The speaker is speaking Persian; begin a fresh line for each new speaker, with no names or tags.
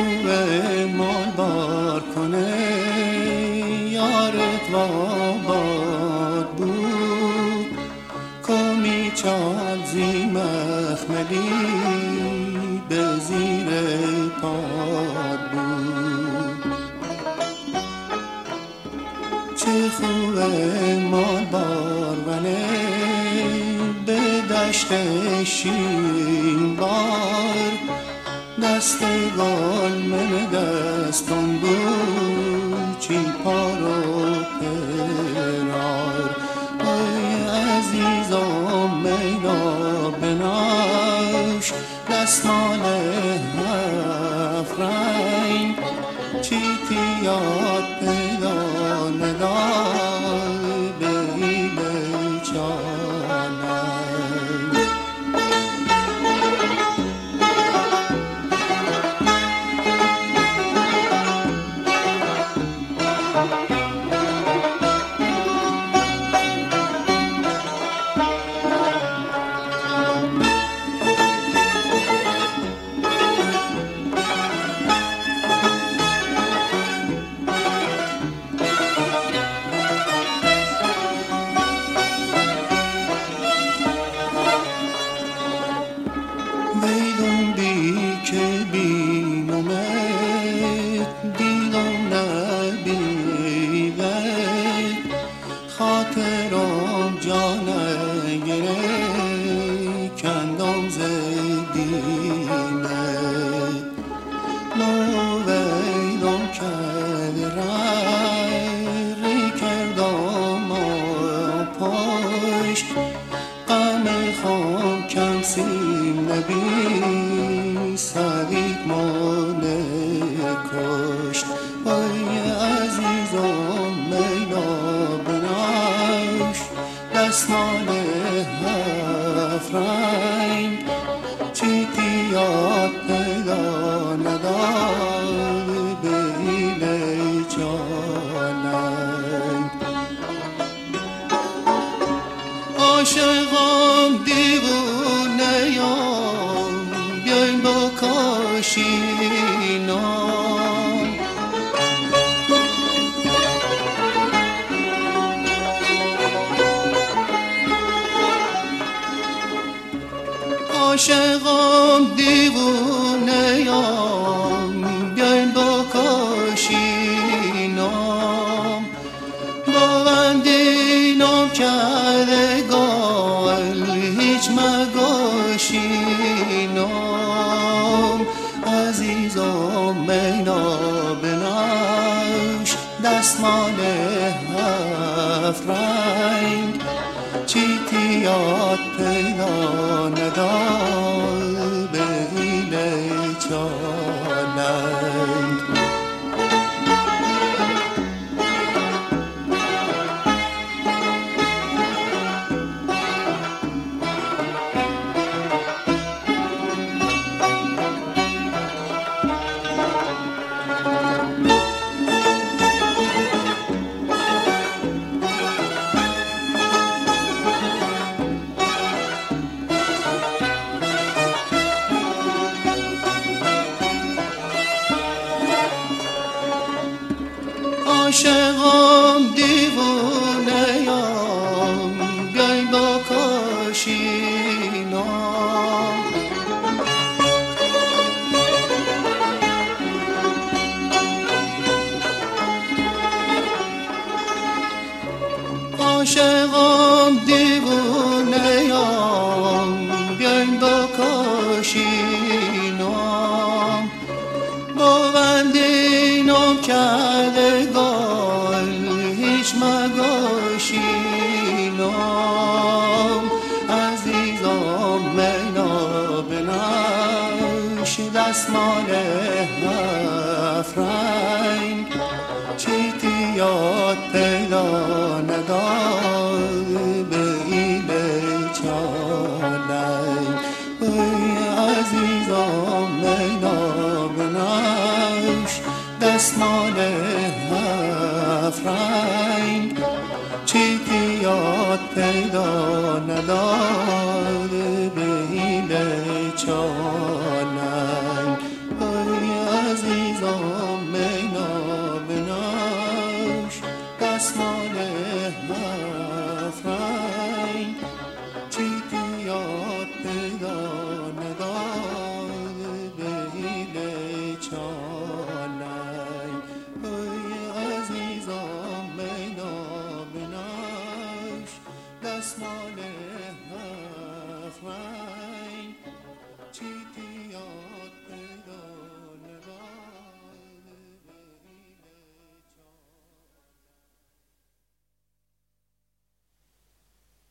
خوبه مال بار کنه یارت و آباد بود کمی چال زی مخملی به زیر پاد بود. چه خوبه مال بار ونه به دشت شیرین بار دست گل من دستان بود چی پارو پرار. ای عزیزم مینا بناش دستمال هفت رنگ چی تیاد پیدا ندای به این بیچانه. ویدون بی که بینمت دیدم نبیوت خاطرم جانه گره کندم زدیمت ما ویدم کرد ری کردم پشت غم خام کم سیم نبی سعید مانه کشت. ای عزیزم مینا بناش دستمال هفت رنگ چی تیاد پیدا ندای به این جانم. عاشقم دیوونه یام بیاین با کاشینام عاشقم دیوونه یام بیاین با کاشینام با بندینام کرده گل هیچ مگاشینم. عزیزم مینا بناش دستمال هفت رنگ چی تیاد پیدا ندای به این چانند. عاشقم دیوونه یام بیاین با کاشینام عاشقم دیوونه یام بیاین با کاشینام با بندینم کرده گل هیچ مگاشینم. عزیزم مینا بناش دستمال هفت رنگ چی تیاد پیدا ندای به این بیچانه. ای عزیزم مینا بناش دستمال هفت رنگ چی تیاد پیدا ندای به این بیچانه. ای عزیزم دستمال